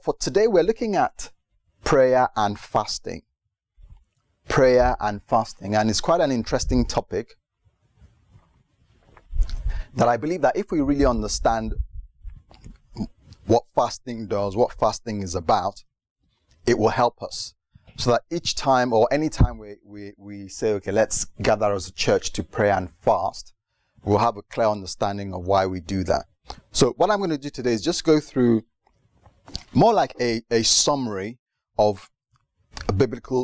for today, we're looking at prayer and fasting. Prayer and fasting. And it's quite an interesting topic that I believe that if we really understand what fasting does, what fasting is about, it will help us. So that each time or any time we say, okay, let's gather as a church to pray and fast, we'll have a clear understanding of why we do that. So what I'm going to do today is just go through more like a summary of the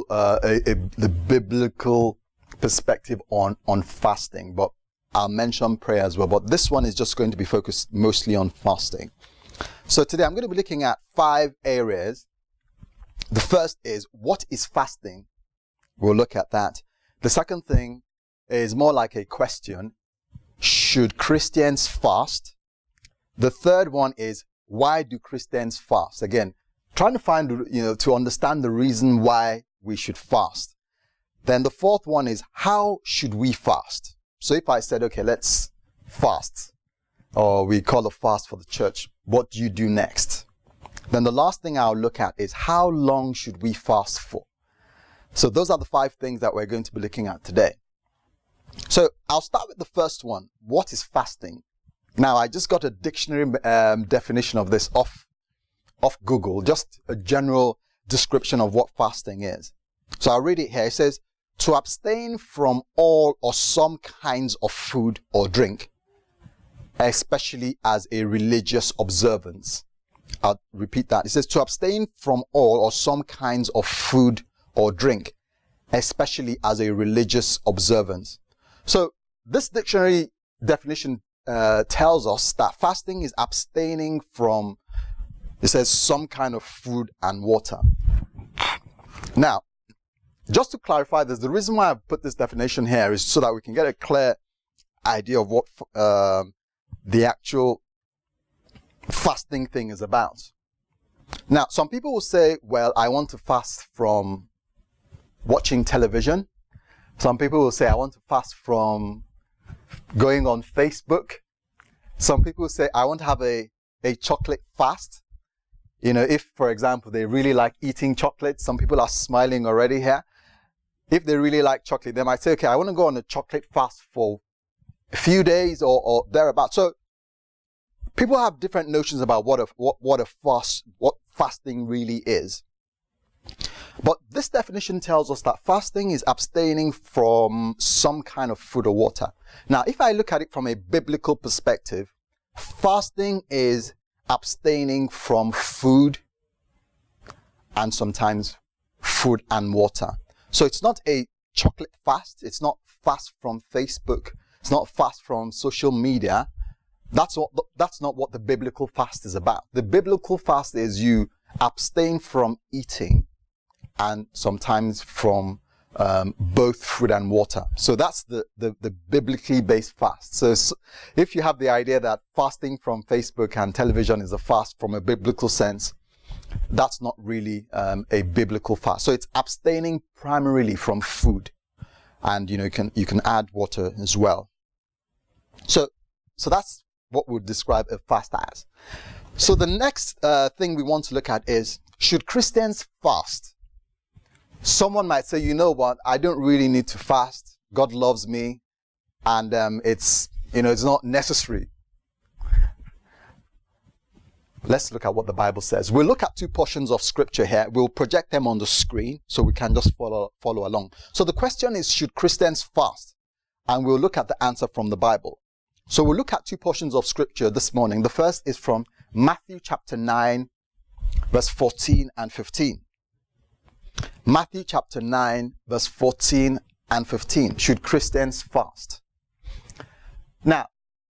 biblical perspective on fasting, but I'll mention prayer as well. But this one is just going to be focused mostly on fasting. So today I'm going to be looking at 5 areas. The first is, what is fasting? We'll look at that. The second thing is more like a question. Should Christians fast? The third one is, why do Christians fast? Again, trying to find, to understand the reason why we should fast. Then the fourth one is, how should we fast? So if I said, okay, let's fast, or we call a fast for the church, what do you do next? Then the last thing I'll look at is, how long should we fast for? So those are the 5 things that we're going to be looking at today. So I'll start with the first one. What is fasting? Now, I just got a dictionary definition of this off Google, just a general description of what fasting is. So I'll read it here. It says, to abstain from all or some kinds of food or drink, especially as a religious observance. I'll repeat that. It says to abstain from all or some kinds of food or drink, especially as a religious observance. So this dictionary definition tells us that fasting is abstaining from, it says, some kind of food and water. Now, just to clarify this, the reason why I put this definition here is so that we can get a clear idea of what the actual fasting thing is about. Now, some people will say, well, I want to fast from watching television. Some people will say, I want to fast from going on Facebook. Some people will say, I want to have a chocolate fast. If, for example, they really like eating chocolate, some people are smiling already here. If they really like chocolate, they might say, okay, I want to go on a chocolate fast for a few days or thereabouts. So people have different notions about what fasting really is. But this definition tells us that fasting is abstaining from some kind of food or water. Now, if I look at it from a biblical perspective, fasting is abstaining from food and sometimes food and water. So it's not a chocolate fast. It's not fast from Facebook. It's not fast from social media. That's not what the biblical fast is about. The biblical fast is you abstain from eating and sometimes from both food and water. So that's the biblically based fast. So if you have the idea that fasting from Facebook and television is a fast from a biblical sense, that's not really a biblical fast. So it's abstaining primarily from food, and you can add water as well. So that's what we would describe a fast as. So the next thing we want to look at is, should Christians fast? Someone might say, you know what, I don't really need to fast. God loves me, and it's not necessary. Let's look at what the Bible says. We'll look at 2 portions of scripture here. We'll project them on the screen so we can just follow along. So the question is, should Christians fast? And we'll look at the answer from the Bible. So we'll look at 2 portions of scripture this morning. The first is from Matthew chapter 9, verse 14 and 15. Matthew chapter 9, verse 14 and 15. Should Christians fast? Now,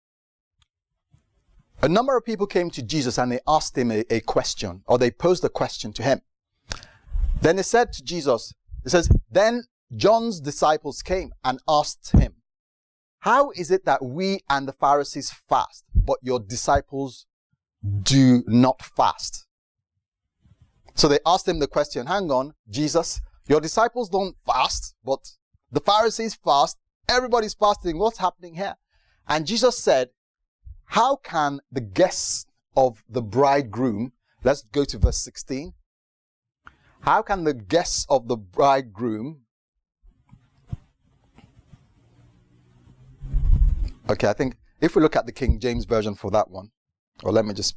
a number of people came to Jesus and they asked him a question, or they posed a question to him. Then they said to Jesus, it says, then John's disciples came and asked him, how is it that we and the Pharisees fast, but your disciples do not fast? So they asked him the question, hang on, Jesus, your disciples don't fast, but the Pharisees fast. Everybody's fasting. What's happening here? And Jesus said, how can the guests of the bridegroom Let's go to verse 16. How can the guests of the bridegroom... Okay, I think if we look at the King James Version for that one, or let me just...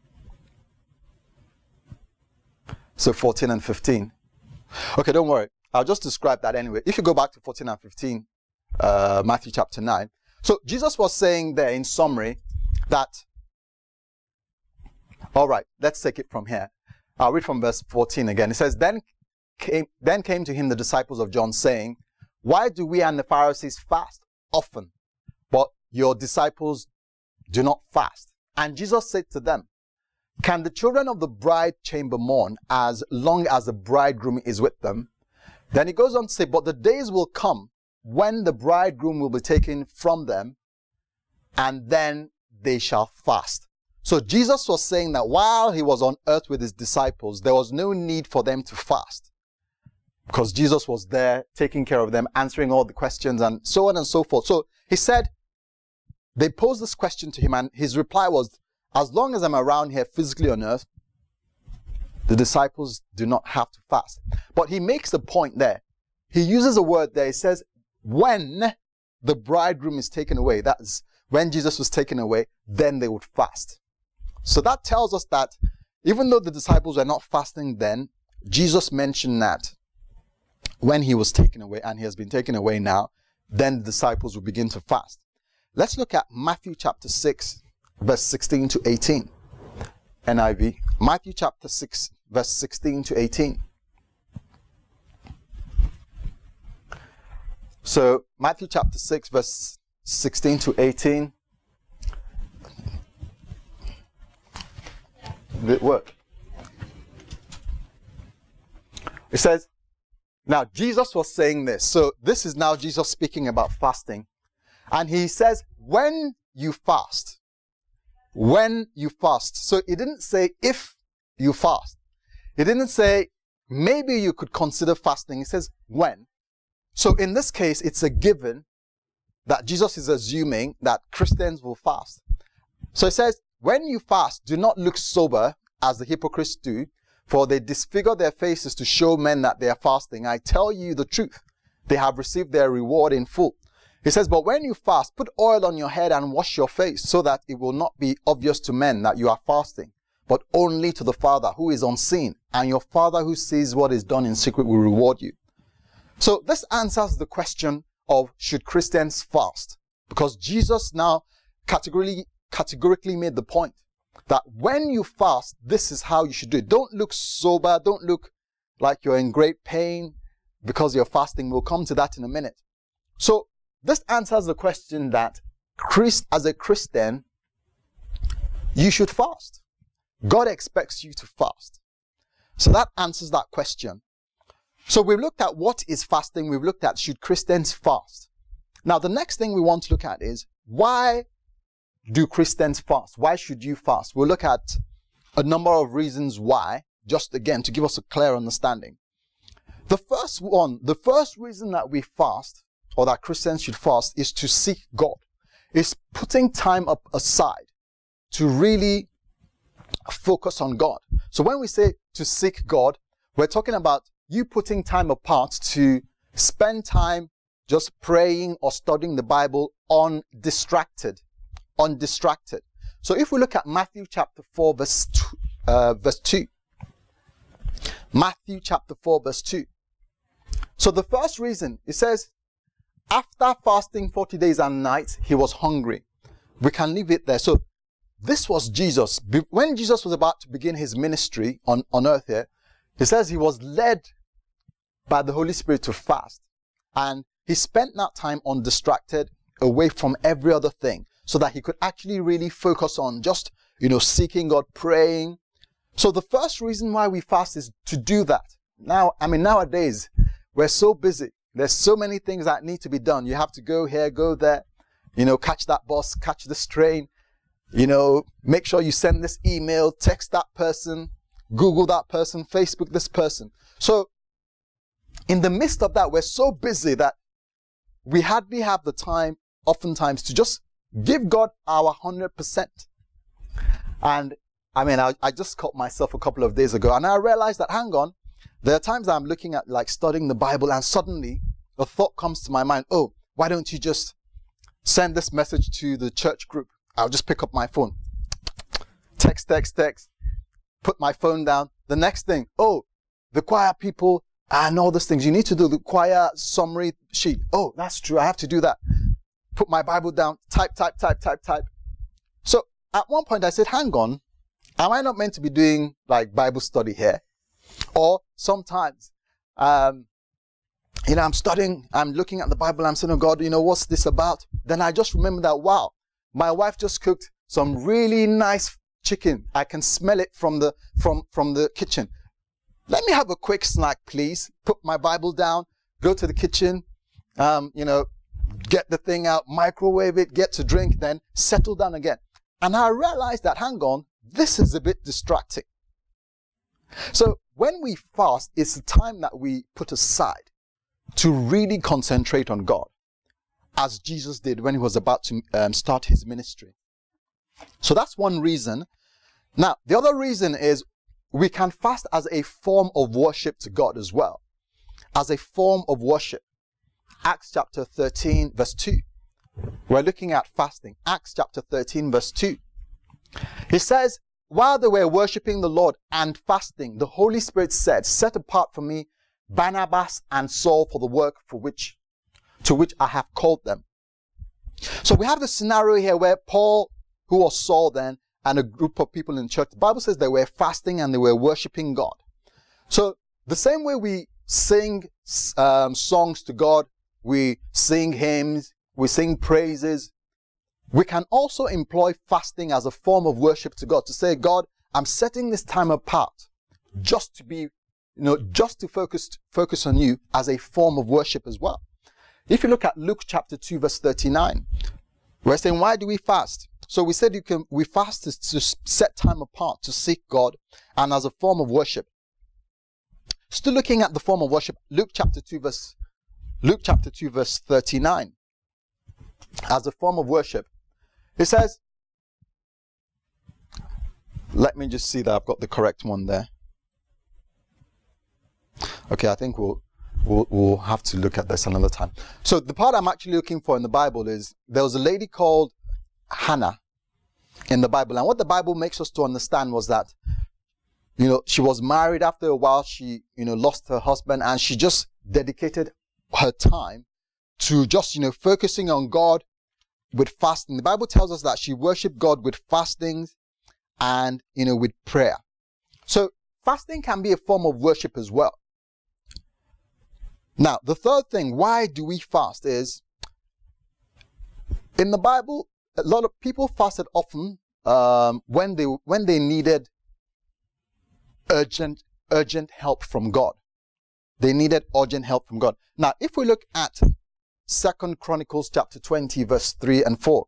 So 14 and 15. Okay, don't worry. I'll just describe that anyway. If you go back to 14 and 15, Matthew chapter 9. So Jesus was saying there in summary that... All right, let's take it from here. I'll read from verse 14 again. It says, Then came to him the disciples of John, saying, Why do we and the Pharisees fast often, but your disciples do not fast? And Jesus said to them, Can the children of the bride chamber mourn as long as the bridegroom is with them? Then he goes on to say, But the days will come when the bridegroom will be taken from them, and then they shall fast. So Jesus was saying that while he was on earth with his disciples, there was no need for them to fast, because Jesus was there taking care of them, answering all the questions and so on and so forth. So he said, they posed this question to him, and his reply was, as long as I'm around here physically on earth, the disciples do not have to fast. But he makes a point there. He uses a word there. He says, when the bridegroom is taken away, that is, when Jesus was taken away, then they would fast. So that tells us that even though the disciples were not fasting then, Jesus mentioned that when he was taken away, and he has been taken away now, then the disciples will begin to fast. Let's look at Matthew chapter 6, verse 16 to 18. NIV. Matthew chapter 6, verse 16 to 18. So, Matthew chapter 6, verse 16 to 18. Did it work? It says, now Jesus was saying this. So, this is now Jesus speaking about fasting. And he says, when you fast. So, it didn't say if you fast. It didn't say maybe you could consider fasting. It says when. So in this case, it's a given that Jesus is assuming that Christians will fast. So it says, when you fast, do not look sober as the hypocrites do, for they disfigure their faces to show men that they are fasting. I tell you the truth, they have received their reward in full. He says, but when you fast, put oil on your head and wash your face, so that it will not be obvious to men that you are fasting, but only to the Father who is unseen, and your Father who sees what is done in secret will reward you. So this answers the question of should Christians fast? Because Jesus now categorically made the point that when you fast, this is how you should do it. Don't look sober. Don't look like you're in great pain because you're fasting. We'll come to that in a minute. So this answers the question that as a Christian, you should fast. God expects you to fast. So that answers that question. So we've looked at what is fasting. We've looked at should Christians fast. Now the next thing we want to look at is why do Christians fast? Why should you fast? We'll look at a number of reasons why, just again to give us a clear understanding. The first reason that we fast, or that Christians should fast, is to seek God. It's putting time aside to really focus on God. So when we say to seek God, we're talking about you putting time apart to spend time just praying or studying the Bible undistracted. So if we look at Matthew chapter 4 verse 2. Matthew chapter 4 verse 2. So the first reason, it says, after fasting 40 days and nights, he was hungry. We can leave it there. So this was Jesus. When Jesus was about to begin his ministry on earth here, he says he was led by the Holy Spirit to fast. And he spent that time undistracted, away from every other thing, so that he could actually really focus on just, seeking God, praying. So the first reason why we fast is to do that. Nowadays, we're so busy. There's so many things that need to be done. You have to go here, go there, catch that bus, catch this train, make sure you send this email, text that person, Google that person, Facebook this person. So in the midst of that, we're so busy that we hardly have the time, oftentimes, to just give God our 100%. And I mean, I just caught myself a couple of days ago, and I realized that, hang on, there are times I'm looking at, like, studying the Bible, and suddenly a thought comes to my mind, oh, why don't you just send this message to the church group? I'll just pick up my phone. Text, put my phone down. The next thing, oh, the choir people and all these things. You need to do the choir summary sheet. Oh, that's true. I have to do that. Put my Bible down, type. So at one point I said, hang on, am I not meant to be doing like Bible study here? Or sometimes, I'm studying, I'm looking at the Bible, I'm saying, oh God, what's this about? Then I just remember that, wow, my wife just cooked some really nice chicken. I can smell it from the kitchen. Let me have a quick snack, please. Put my Bible down, go to the kitchen, get the thing out, microwave it, get to drink, then settle down again. And I realized that, hang on, this is a bit distracting. So when we fast, it's the time that we put aside to really concentrate on God, as Jesus did when he was about to start his ministry. So that's one reason. Now, the other reason is we can fast as a form of worship to God as well. As a form of worship. Acts chapter 13 verse 2. We're looking at fasting. Acts chapter 13 verse 2. He says, while they were worshiping the Lord and fasting, the Holy Spirit said, set apart for me Barnabas and Saul for the work to which I have called them. So we have the scenario here where Paul, who was Saul then, and a group of people in church, the Bible says they were fasting and they were worshiping God. So the same way we sing songs to God, we sing hymns, we sing praises, we can also employ fasting as a form of worship to God, to say, God, I'm setting this time apart just to be, just to focus on you, as a form of worship as well. If you look at Luke chapter 2 verse 39, we're saying, why do we fast? So we said we fast to set time apart to seek God and as a form of worship. Still looking at the form of worship, Luke chapter 2 verse 39. As a form of worship, it says, let me just see that I've got the correct one there. Okay, I think we'll have to look at this another time. So the part I'm actually looking for in the Bible is, there was a lady called Hannah in the Bible, and what the Bible makes us to understand was that, she was married. After a while, she, lost her husband, and she just dedicated her time to just, focusing on God with fasting. The Bible tells us that she worshiped God with fastings and, with prayer. So fasting can be a form of worship as well. Now, the third thing, why do we fast, is in the Bible, a lot of people fasted often when they needed urgent help from God. They needed urgent help from God. Now, if we look at 2 Chronicles chapter 20 verse 3 and 4.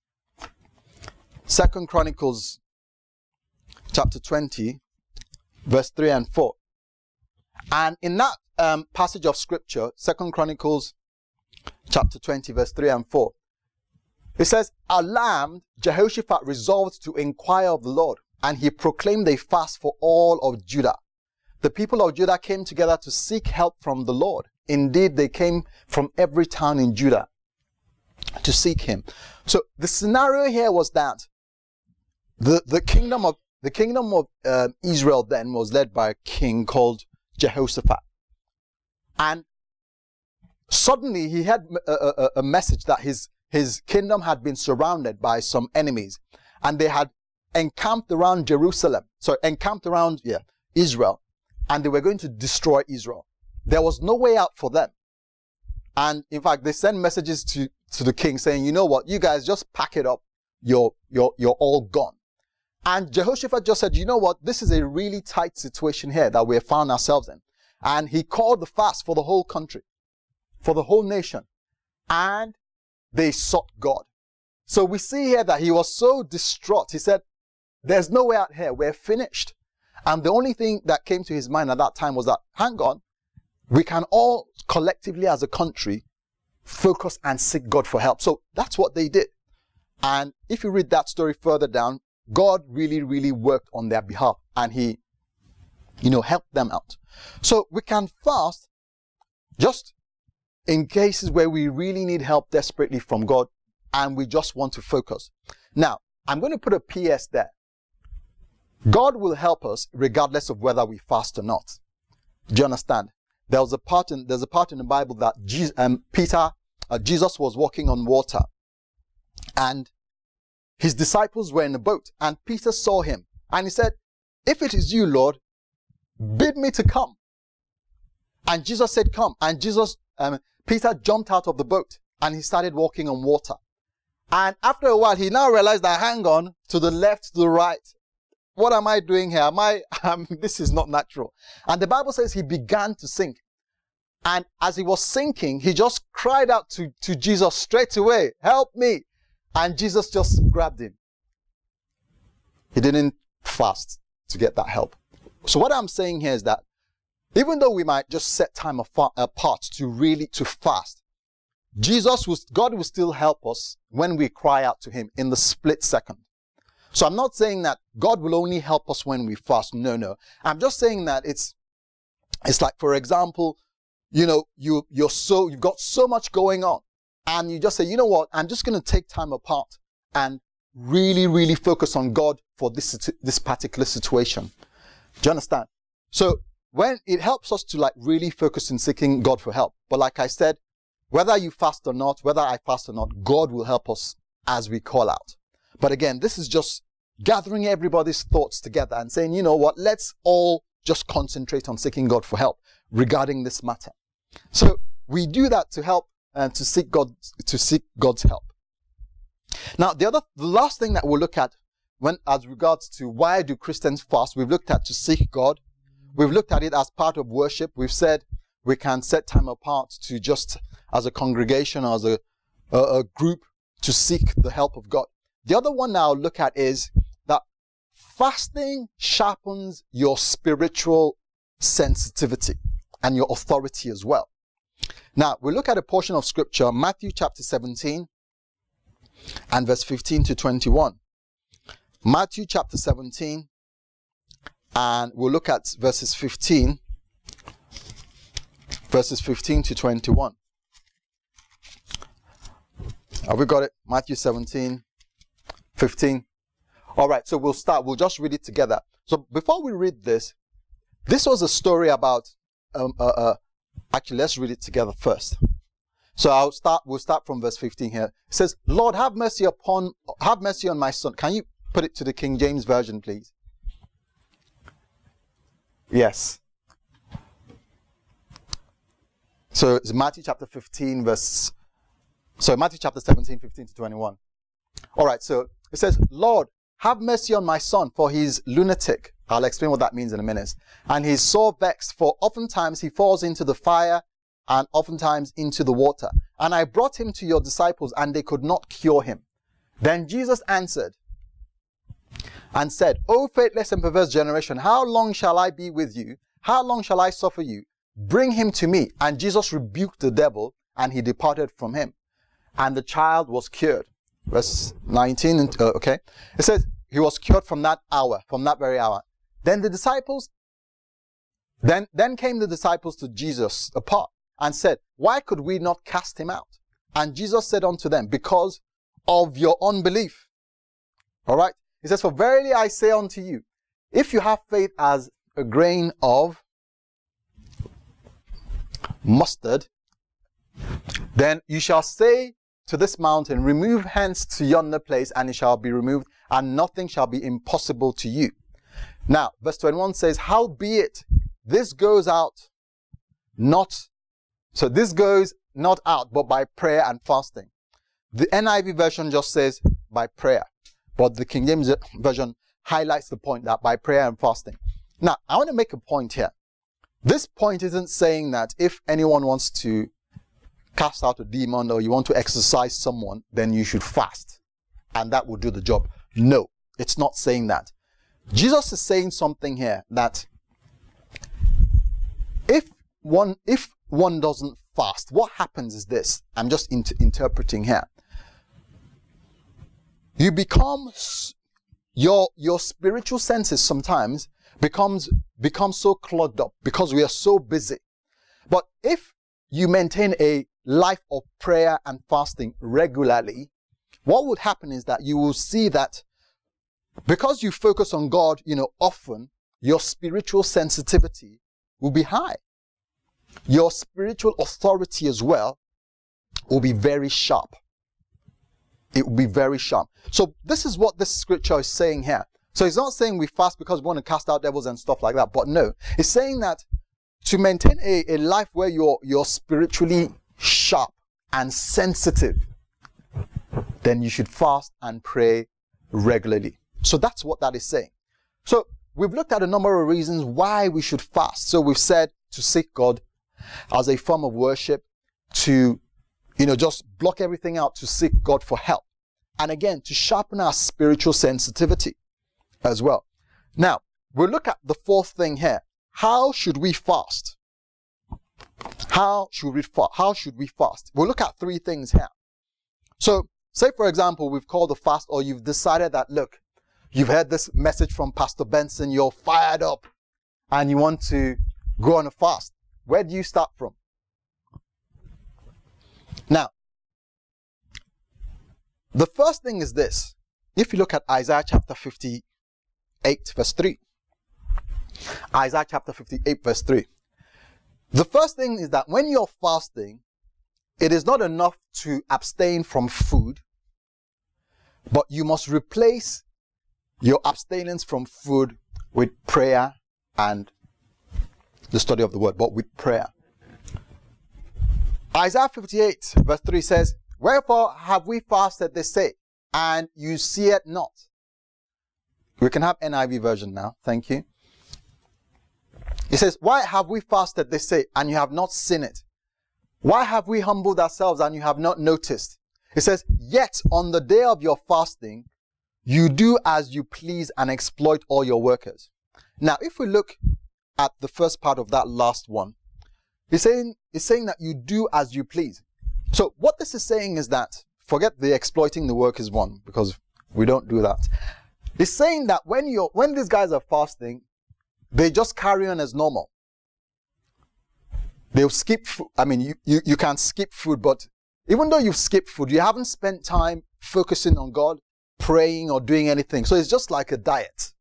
2 Chronicles chapter 20 verse 3 and 4. And in that passage of scripture, 2 Chronicles chapter 20 verse 3 and 4, it says, alarmed, Jehoshaphat resolved to inquire of the Lord, and he proclaimed a fast for all of Judah. The people of Judah came together to seek help from the Lord. Indeed, they came from every town in Judah to seek him. So the scenario here was that the kingdom of Israel then was led by a king called Jehoshaphat. And suddenly he had a message that his kingdom had been surrounded by some enemies, and they had encamped around Israel, and they were going to destroy Israel. There was no way out for them. And in fact, they sent messages to the king saying, you know what, you guys just pack it up. You're all gone. And Jehoshaphat just said, you know what, this is a really tight situation here that we have found ourselves in. And he called the fast for the whole country, for the whole nation. And they sought God. So we see here that he was so distraught. He said, there's no way out here. We're finished. And the only thing that came to his mind at that time was that, hang on, we can all collectively as a country focus and seek God for help. So that's what they did. And if you read that story further down, God really, really worked on their behalf and he, helped them out. So we can fast just in cases where we really need help desperately from God and we just want to focus. Now, I'm going to put a PS there. God will help us regardless of whether we fast or not. Do you understand? There's a part in the Bible that Jesus was walking on water and his disciples were in a boat and Peter saw him and he said, "If it is you, Lord, bid me to come." And Jesus said, "Come." And Peter jumped out of the boat and he started walking on water. And after a while, he now realized that, hang on, to the left, to the right, what am I doing here? This is not natural. And the Bible says he began to sink. And as he was sinking, he just cried out to Jesus straight away, "Help me." And Jesus just grabbed him. He didn't fast to get that help. So what I'm saying here is that even though we might just set time apart to fast, God will still help us when we cry out to him in the split second. So I'm not saying that God will only help us when we fast. No. I'm just saying that it's like, for example, you've got so much going on and you just say, "You know what? I'm just going to take time apart and really, really focus on God for this particular situation." Do you understand? So when it helps us to like really focus in seeking God for help. But like I said, whether you fast or not, whether I fast or not, God will help us as we call out. But again, this is just gathering everybody's thoughts together and saying, you know what, let's all just concentrate on seeking God for help regarding this matter. So we do that to help and to seek God's help. Now, the last thing that we'll look at as regards to why do Christians fast, we've looked at to seek God. We've looked at it as part of worship. We've said we can set time apart to just as a congregation or as a group to seek the help of God. The other one now I'll look at is that fasting sharpens your spiritual sensitivity and your authority as well. Now, we'll look at a portion of scripture, Matthew chapter 17 and verse 15 to 21. Matthew chapter 17, and we'll look at verses 15 to 21. Have we got it? Matthew 17, 15. All right, so we'll start. We'll just read it together. So before we read this was a story about, actually, let's read it together first. So we'll start from verse 15 here. It says, "Lord, have mercy on my son." Can you put it to the King James Version, please? Yes. So it's Matthew chapter 17, 15 to 21. All right, so it says, "Lord, have mercy on my son, for he's lunatic." I'll explain what that means in a minute. "And he's sore vexed, for oftentimes he falls into the fire and oftentimes into the water. And I brought him to your disciples, and they could not cure him. Then Jesus answered and said, O faithless and perverse generation, how long shall I be with you? How long shall I suffer you? Bring him to me." And Jesus rebuked the devil, and he departed from him. And the child was cured. Verse 19, okay. It says, he was cured from that very hour. Then then came the disciples to Jesus apart and said, "Why could we not cast him out?" And Jesus said unto them, "Because of your unbelief." All right. He says, "For verily I say unto you, if you have faith as a grain of mustard, then you shall say to this mountain, remove hence to yonder place, and it shall be removed, and nothing shall be impossible to you." Now, verse 21 says, "Howbeit, this goes out not out, but by prayer and fasting." The NIV version just says by prayer, but the King James version highlights the point that by prayer and fasting. Now, I want to make a point here. This point isn't saying that if anyone wants to cast out a demon or you want to exorcise someone, then you should fast and that will do the job. No, it's not saying that. Jesus is saying something here that if one doesn't fast, what happens is this. I'm just interpreting here. your spiritual senses sometimes become so clogged up because we are so busy. But if you maintain a life of prayer and fasting regularly, what would happen is that you will see that because you focus on God, often, your spiritual sensitivity will be high. Your spiritual authority as well will be very sharp. It will be very sharp. So this is what this scripture is saying here. So it's not saying we fast because we want to cast out devils and stuff like that. But no, it's saying that to maintain a life where you're spiritually sharp and sensitive, then you should fast and pray regularly. So that's what that is saying. So we've looked at a number of reasons why we should fast. So we've said to seek God as a form of worship, to just block everything out to seek God for help. And again, to sharpen our spiritual sensitivity as well. Now, we'll look at the fourth thing here. How should we fast? How should we fast? We'll look at three things here. So, say for example, we've called a fast, or you've decided that, look, you've heard this message from Pastor Benson, you're fired up, and you want to go on a fast. Where do you start from? Now, the first thing is this. If you look at Isaiah chapter 58, verse 3. Isaiah chapter 58, verse 3. The first thing is that when you're fasting, it is not enough to abstain from food, but you must replace your abstinence from food with prayer and the study of the word, but with prayer. Isaiah 58 verse 3 says, "Wherefore have we fasted, they say, and you see it not." We can have NIV version now. Thank you. It says, "Why have we fasted, they say, and you have not seen it? Why have we humbled ourselves and you have not noticed?" It says, "Yet on the day of your fasting, you do as you please and exploit all your workers." Now, if we look at the first part of that last one, it's saying that you do as you please. So what this is saying is that, forget the exploiting the workers one, because we don't do that. It's saying that when these guys are fasting, they just carry on as normal. They'll skip food. I mean, you can skip food, but even though you've skipped food, you haven't spent time focusing on God, praying or doing anything. So it's just like a diet.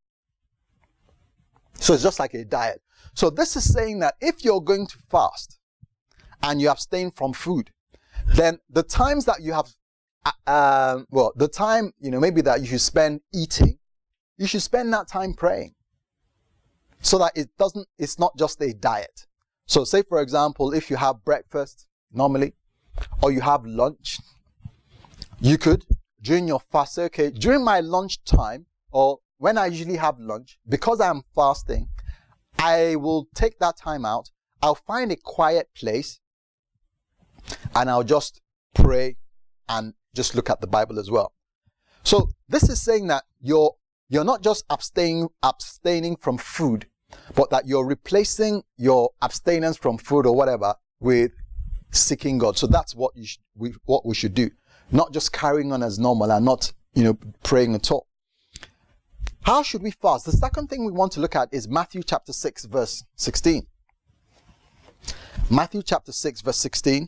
So this is saying that if you're going to fast and you abstain from food, then the times that you have, the time, maybe that you should spend eating, you should spend that time praying. So that it's not just a diet. So say for example, if you have breakfast normally, or you have lunch, you could, during your fast, say, okay, during my lunch time, or when I usually have lunch, because I'm fasting, I will take that time out. I'll find a quiet place and I'll just pray and just look at the Bible as well. So this is saying that you're not just abstaining from food, but that you're replacing your abstinence from food or whatever with seeking God. So that's what we should do. Not just carrying on as normal and not, praying at all. How should we fast? The second thing we want to look at is Matthew chapter 6, verse 16. Matthew chapter 6, verse 16.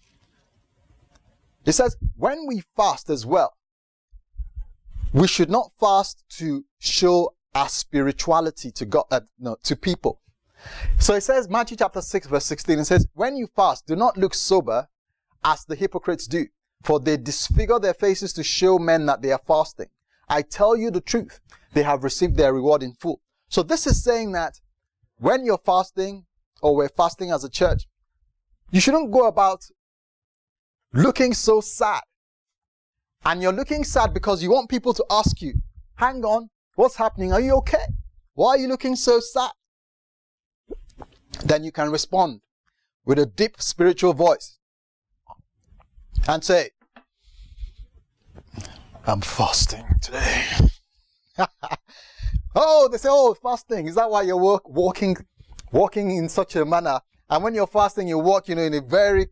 It says, when we fast as well, we should not fast to show our spirituality to God, to people. So it says, Matthew chapter 6, verse 16, it says, when you fast, do not look sober as the hypocrites do, for they disfigure their faces to show men that they are fasting. I tell you the truth, they have received their reward in full. So this is saying that when you're fasting, or we're fasting as a church, you shouldn't go about looking so sad. And you're looking sad because you want people to ask you, hang on, what's happening? Are you okay? Why are you looking so sad? Then you can respond with a deep spiritual voice and say, I'm fasting today. Oh, they say, oh, fasting. Is that why you're walking in such a manner? And when you're fasting, you walk, in a very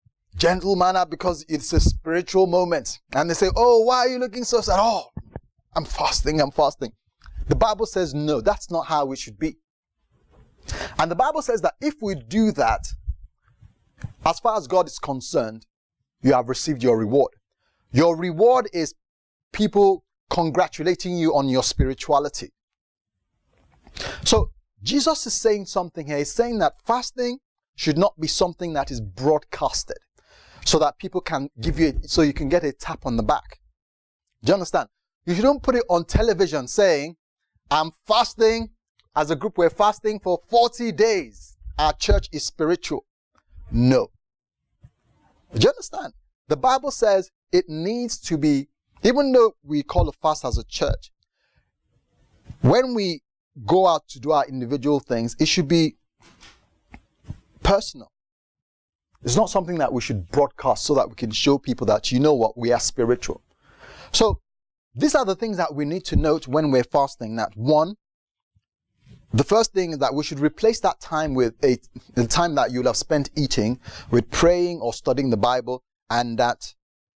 gentle manner because it's a spiritual moment. And they say, oh, why are you looking so sad? Oh, I'm fasting. The Bible says, no, that's not how it should be. And the Bible says that if we do that, as far as God is concerned, you have received your reward. Your reward is people congratulating you on your spirituality. So Jesus is saying something here. He's saying that fasting should not be something that is broadcasted so that people can give you, so you can get a tap on the back. Do you understand? You shouldn't put it on television saying, I'm fasting, as a group we're fasting for 40 days. Our church is spiritual. No. Do you understand? The Bible says it needs to be, even though we call a fast as a church, when we go out to do our individual things, it should be personal. It's not something that we should broadcast so that we can show people that, you know what, we are spiritual. So these are the things that we need to note when we're fasting. That one, the first thing is that we should replace that time with the time that you'll have spent eating with praying or studying the Bible, and that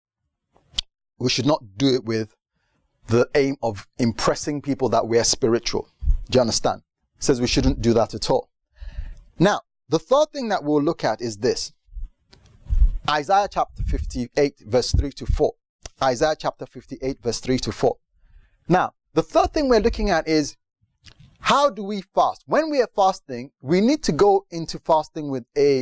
we should not do it with the aim of impressing people that we are spiritual. Do you understand? It says we shouldn't do that at all. Now, the third thing that we'll look at is this. Isaiah chapter 58 verse 3 to 4. Isaiah chapter 58 verse 3 to 4. Now, the third thing we're looking at is, how do we fast? When we are fasting, we need to go into fasting with the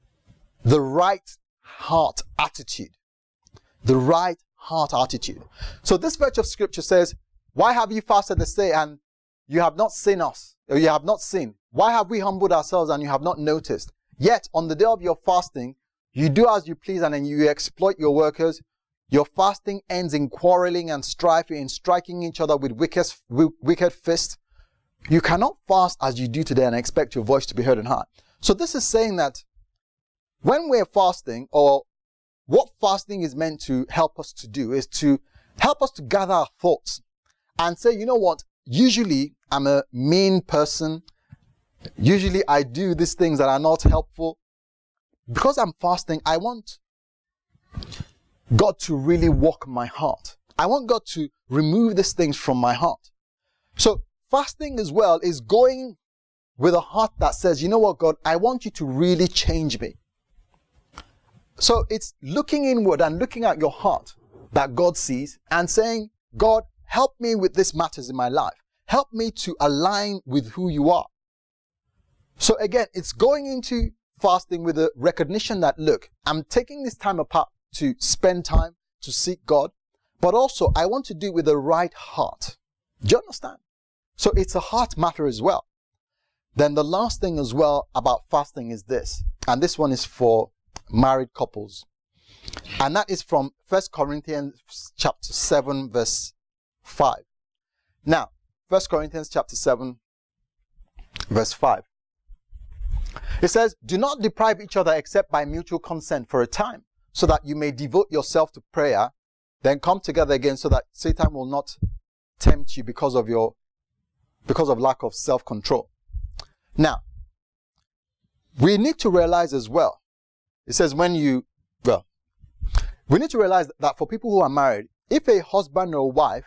right heart attitude. The right heart attitude. So this verse of scripture says, why have you fasted this day and you have not seen us, or you have not seen? Why have we humbled ourselves and you have not noticed? Yet on the day of your fasting, you do as you please and then you exploit your workers. Your fasting ends in quarreling and strife, in striking each other with wicked fists. You cannot fast as you do today and expect your voice to be heard and heard. So this is saying that when we're fasting, or what fasting is meant to help us to do, is to help us to gather our thoughts and say, you know what, usually I'm a mean person. Usually I do these things that are not helpful. Because I'm fasting, I want God to really walk my heart. I want God to remove these things from my heart. So fasting as well is going with a heart that says, you know what, God, I want you to really change me. So it's looking inward and looking at your heart that God sees and saying, God, help me with these matters in my life. Help me to align with who you are. So again, it's going into fasting with a recognition that, look, I'm taking this time apart to spend time to seek God, but also I want to do it with the right heart. Do you understand? So it's a heart matter as well. Then the last thing as well about fasting is this, and this one is for married couples, and that is from 1 Corinthians chapter 7 verse 5. Now, 1 Corinthians chapter 7 verse 5. It says, do not deprive each other except by mutual consent for a time, so that you may devote yourself to prayer, then come together again so that Satan will not tempt you because of lack of self-control. Now, we need to realize as well, it says we need to realize that for people who are married, if a husband or a wife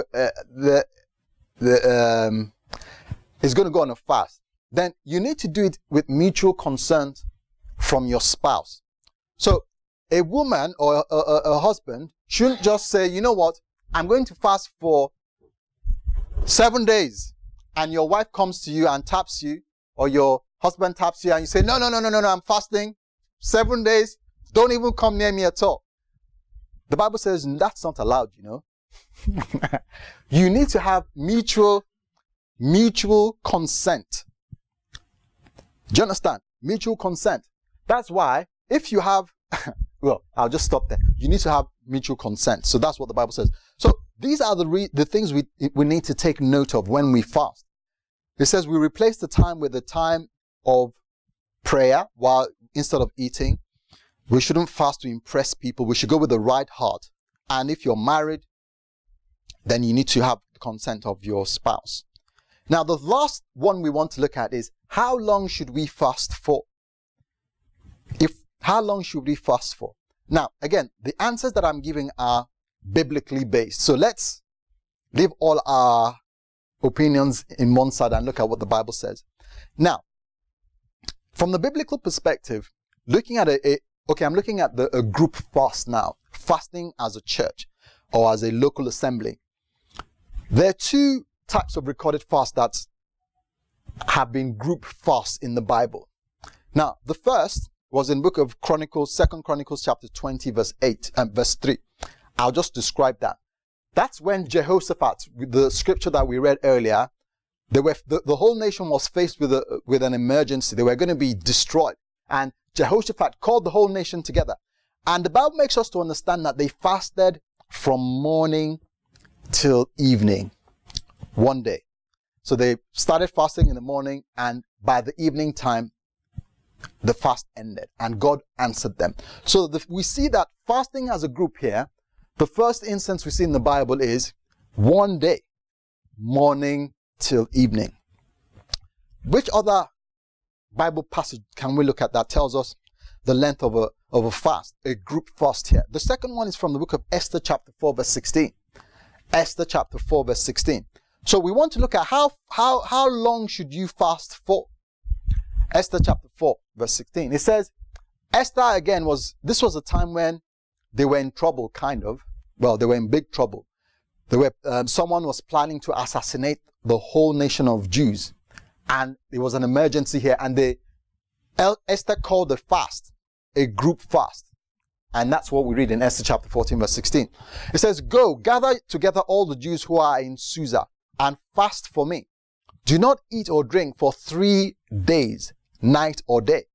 is going to go on a fast, then you need to do it with mutual consent from your spouse. So a woman or a husband shouldn't just say, you know what, I'm going to fast for 7 days, and your wife comes to you and taps you, or your husband taps you and you say, no, I'm fasting 7 days, don't even come near me at all. The Bible says that's not allowed, you know. You need to have mutual consent. Do you understand? Mutual consent. That's why if you have, well, I'll just stop there. You need to have mutual consent. So that's what the Bible says. So these are the things we need to take note of when we fast. It says we replace the time with the time of prayer instead of eating. We shouldn't fast to impress people. We should go with the right heart. And if you're married, then you need to have the consent of your spouse. Now, the last one we want to look at is, how long should we fast for? How long should we fast for? Now, again, the answers that I'm giving are biblically based. So let's leave all our opinions in one side and look at what the Bible says. Now, from the biblical perspective, looking at I'm looking at a group fast now, fasting as a church or as a local assembly. There are two types of recorded fasts that have been group fasts in the Bible. Now, the first was in book of Chronicles, 2 Chronicles chapter 20, verse 8 and verse 3. I'll just describe that. That's when Jehoshaphat, with the scripture that we read earlier, the whole nation was faced with an emergency. They were going to be destroyed. And Jehoshaphat called the whole nation together. And the Bible makes us to understand that they fasted from morning till evening, one day. So they started fasting in the morning, and by the evening time, the fast ended, and God answered them. So we see that fasting as a group here, the first instance we see in the Bible is one day, morning till evening. Which other Bible passage can we look at that tells us the length of a fast, a group fast here? The second one is from the book of Esther chapter 4 verse 16. Esther chapter 4 verse 16. So we want to look at how long should you fast for? Esther chapter 4 verse 16. It says, Esther again this was a time when they were in trouble, kind of. Well, they were in big trouble. Someone was planning to assassinate the whole nation of Jews. And it was an emergency here. And Esther called the fast a group fast. And that's what we read in Esther chapter 14 verse 16. It says, go, gather together all the Jews who are in Susa and fast for me. Do not eat or drink for 3 days, night or day.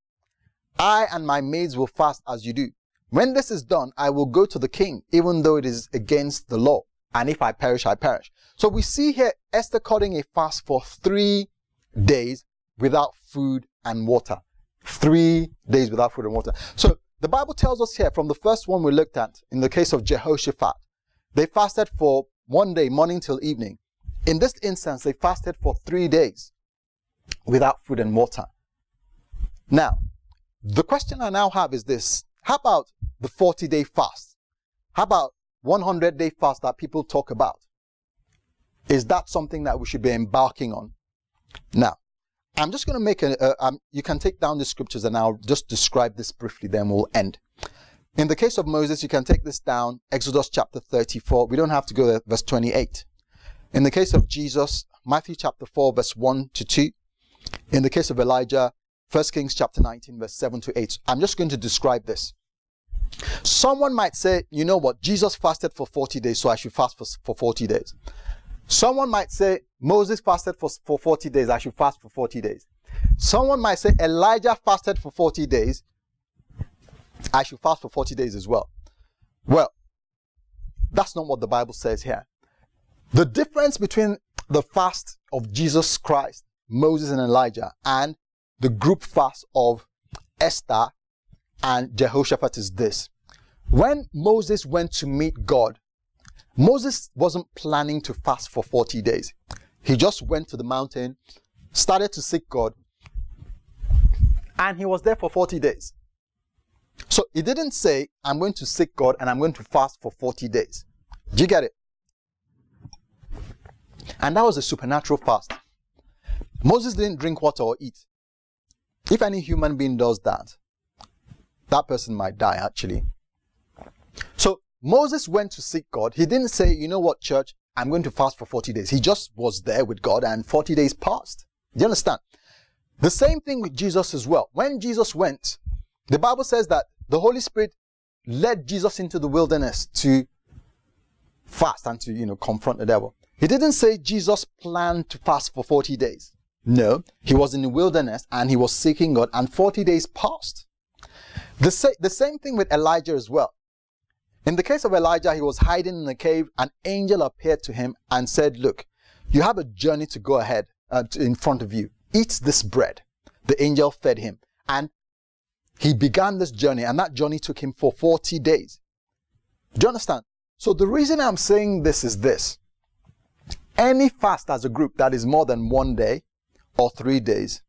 I and my maids will fast as you do. When this is done, I will go to the king, even though it is against the law. And if I perish, I perish. So we see here Esther calling a fast for 3 days without food and water. 3 days without food and water. So the Bible tells us here from the first one we looked at, in the case of Jehoshaphat, they fasted for one day, morning till evening. In this instance, they fasted for 3 days without food and water. Now, the question I now have is this. How about the 40-day fast? How about 100-day fast that people talk about? Is that something that we should be embarking on? Now, I'm just going to make you can take down the scriptures and I'll just describe this briefly, then we'll end. In the case of Moses, you can take this down, Exodus chapter 34. We don't have to go there, verse 28. In the case of Jesus, Matthew chapter 4, verse 1 to 2. In the case of Elijah, 1 Kings chapter 19, verse 7 to 8. I'm just going to describe this. Someone might say, you know what, Jesus fasted for 40 days, so I should fast for 40 days. Someone might say, Moses fasted for 40 days, I should fast for 40 days. Someone might say, Elijah fasted for 40 days, I should fast for 40 days as well. Well, that's not what the Bible says here. The difference between the fast of Jesus Christ, Moses and Elijah, and the group fast of Esther and Jehoshaphat is this. When Moses went to meet God, Moses wasn't planning to fast for 40 days. He just went to the mountain, started to seek God, and he was there for 40 days. So he didn't say, I'm going to seek God and I'm going to fast for 40 days. Do you get it? And that was a supernatural fast. Moses didn't drink water or eat. If any human being does that, that person might die actually. So Moses went to seek God. He didn't say, you know what, church, I'm going to fast for 40 days. He just was there with God and 40 days passed. Do you understand? The same thing with Jesus as well. When Jesus went, the Bible says that the Holy Spirit led Jesus into the wilderness to fast and to, confront the devil. He didn't say Jesus planned to fast for 40 days. No, he was in the wilderness and he was seeking God and 40 days passed. The same thing with Elijah as well. In the case of Elijah, he was hiding in a cave. An angel appeared to him and said, look, you have a journey to go ahead in front of you. Eat this bread. The angel fed him. And he began this journey, and that journey took him for 40 days. Do you understand? So the reason I'm saying this is this. Any fast as a group that is more than 1 day or 3 days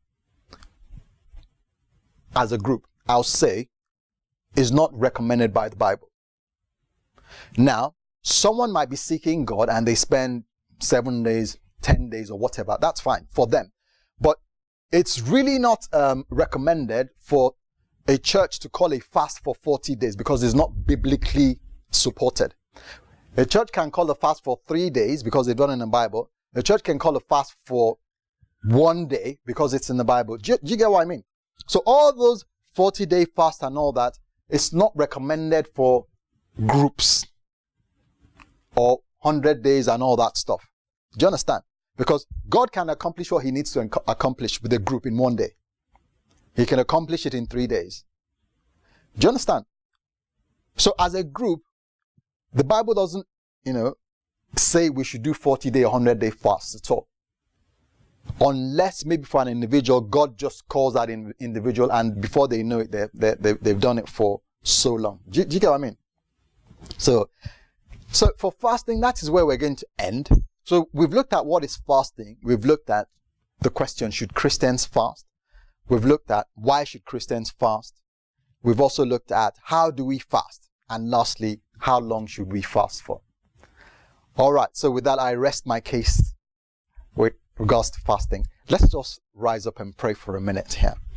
as a group, I'll say, is not recommended by the Bible. Now, someone might be seeking God and they spend 7 days, 10 days, or whatever. That's fine for them. But it's really not recommended for a church to call a fast for 40 days because it's not biblically supported. A church can call a fast for 3 days because they've done it in the Bible. A church can call a fast for 1 day because it's in the Bible. Do you get what I mean? So all those 40-day fast and all that, it's not recommended for groups or 100 days and all that stuff. Do you understand? Because God can accomplish what he needs to accomplish with a group in 1 day. He can accomplish it in 3 days. Do you understand? So as a group, the Bible doesn't, say we should do 40-day or 100-day fasts at all. Unless maybe for an individual, God just calls that individual, and before they know it, they've done it for so long. Do you get what I mean? So for fasting, that is where we're going to end. So we've looked at what is fasting. We've looked at the question, should Christians fast? We've looked at why should Christians fast? We've also looked at how do we fast? And lastly, how long should we fast for? All right, so with that, I rest my case with regards to fasting. Let's just rise up and pray for a minute here.